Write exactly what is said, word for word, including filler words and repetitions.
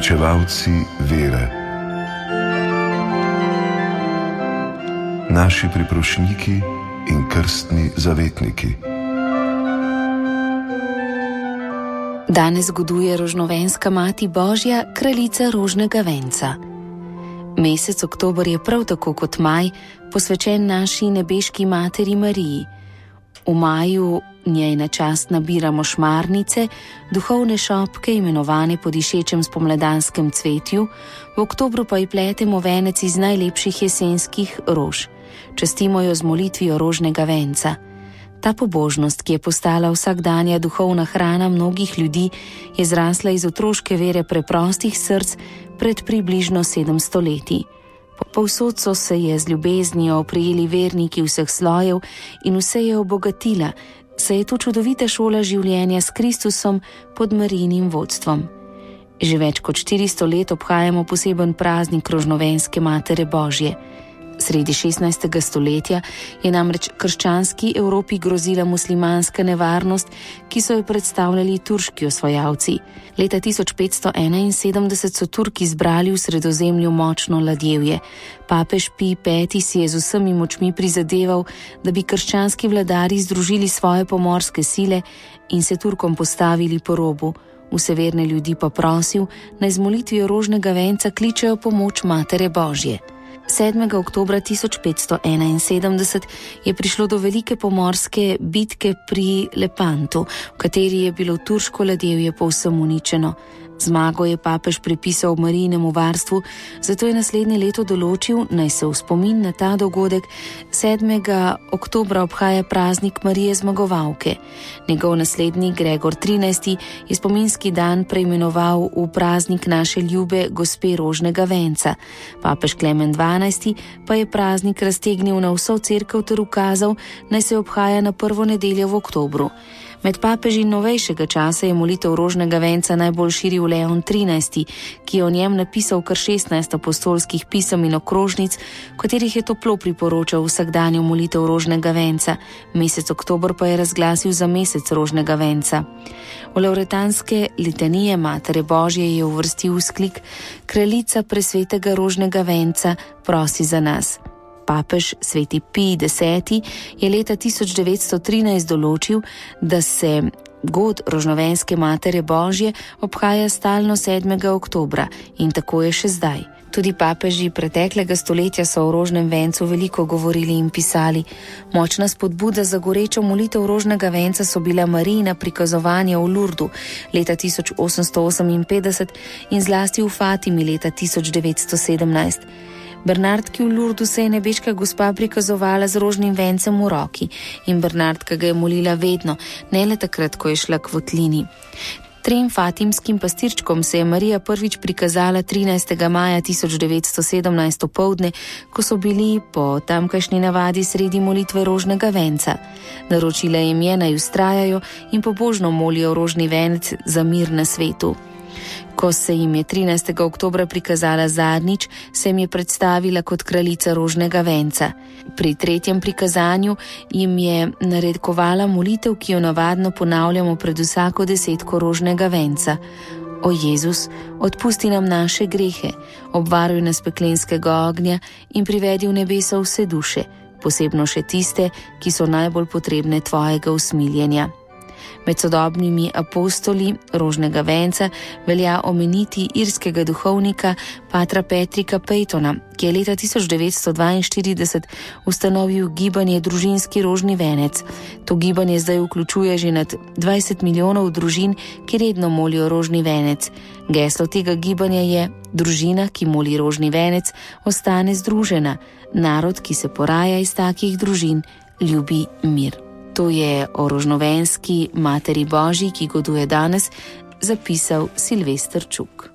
uresničevalci vere, naši priprošniki in krstni zavetniki. Danes goduje rožnovenska Mati Božja, kraljica rožnega venca. Mesec oktober je prav tako kot maj posvečen naši nebeški materi Mariji. V maju njej na čast nabiramo šmarnice, duhovne šopke, imenovane po dišečem spomladanskem cvetju, v oktobru pa ji pletemo venec iz najlepših jesenskih rož. Častimo jo z molitvijo rožnega venca. Ta pobožnost, ki je postala vsakdanja duhovna hrana mnogih ljudi, je zrasla iz otroške vere preprostih src pred približno sedemsto leti. Povsod so se je z ljubeznijo oprijeli verniki vseh slojev in vse je obogatila, saj je to čudovita šola življenja s Kristusom pod Marijinim vodstvom. Že več kot štiristo let obhajamo poseben praznik rožnovenske Matere Božje. Sredi šestnajstega stoletja je namreč krščanski Evropi grozila muslimanska nevarnost, ki so jo predstavljali turški osvajalci. Leta tisoč petsto enainsedemdeset so Turki zbrali v Sredozemlju močno ladjevje. Papež Pij peti si je z vsemi močmi prizadeval, da bi krščanski vladarji združili svoje pomorske sile in se Turkom postavili po robu. Vse verne ljudi pa prosil, naj z molitvijo rožnega venca kličejo pomoč Matere Božje. sedmega oktobra tisoč petsto enainsedemdeset je prišlo do velike pomorske bitke pri Lepantu, v kateri je bilo turško ladjevje povsem uničeno. Zmago je papež pripisal Marijinemu varstvu, zato je naslednje leto določil, naj se v spomin na ta dogodek sedmega oktobra obhaja praznik Marije Zmagovalke. Njegov naslednik Gregor trinajsti je spominski dan preimenoval v praznik naše ljube gospe rožnega venca. Papež Klemen dvanajsti pa je praznik raztegnil na vso cerkev ter ukazal, naj se obhaja na prvo nedeljo v oktobru. Med papeži novejšega časa je molitev rožnega venca najbolj širil Leon trinajsti, ki je o njem napisal kar šestnajst apostolskih pisem in okrožnic, v katerih je toplo priporočal vsakdanjo molitev rožnega venca. Mesec oktober pa je razglasil za mesec rožnega venca. V lauretanske litanije Matere Božje je uvrstil vzklik: Kraljica presvetega rožnega venca, prosi za nas. Papež sveti Pij deseti je leta tisoč devetsto trinajst določil, da se god rožnovenske Matere Božje obhaja stalno sedmega oktobra in tako je še zdaj. Tudi papeži preteklega stoletja so o rožnem vencu veliko govorili in pisali. Močna spodbuda za gorečo molitev rožnega venca so bila Marijina prikazovanja v Lurdu leta tisoč osemsto oseminpetdeset in zlasti v Fatimi leta tisoč devetsto sedemnajst. Bernardki v Lurdu se je nebeška gospa prikazovala z rožnim vencem v roki in Bernardka ga je molila vedno, ne le takrat, ko je šla k votlini. Trem fatimskim pastirčkom se je Marija prvič prikazala trinajstega maja tisoč devetsto sedemnajst opoldne, ko so bili po tamkajšnji navadi sredi molitve rožnega venca. Naročila jim je, naj vztrajajo in pobožno molijo rožni venec za mir na svetu. Ko se jim je trinajstega oktobra prikazala zadnjič, se jim je predstavila kot kraljica rožnega venca. Pri tretjem prikazanju jim je narekovala molitev, ki jo navadno ponavljamo pred vsako desetko rožnega venca. O Jezus, odpusti nam naše grehe, obvaruj nas peklenskega ognja in privedi v nebesa vse duše, posebno še tiste, ki so najbolj potrebne tvojega usmiljenja. Med sodobnimi apostoli rožnega venca velja omeniti irskega duhovnika patra Patricka Peytona, ki je leta tisoč devetsto dvainštirideset ustanovil gibanje Družinski rožni venec. To gibanje zdaj vključuje že nad dvajset milijonov družin, ki redno molijo rožni venec. Geslo tega gibanja je: družina, ki moli rožni venec, ostane združena. Narod, ki se poraja iz takih družin, ljubi mir. To je o rožnovenski Materi Božji, ki goduje danes, zapisal Silvester Čuk.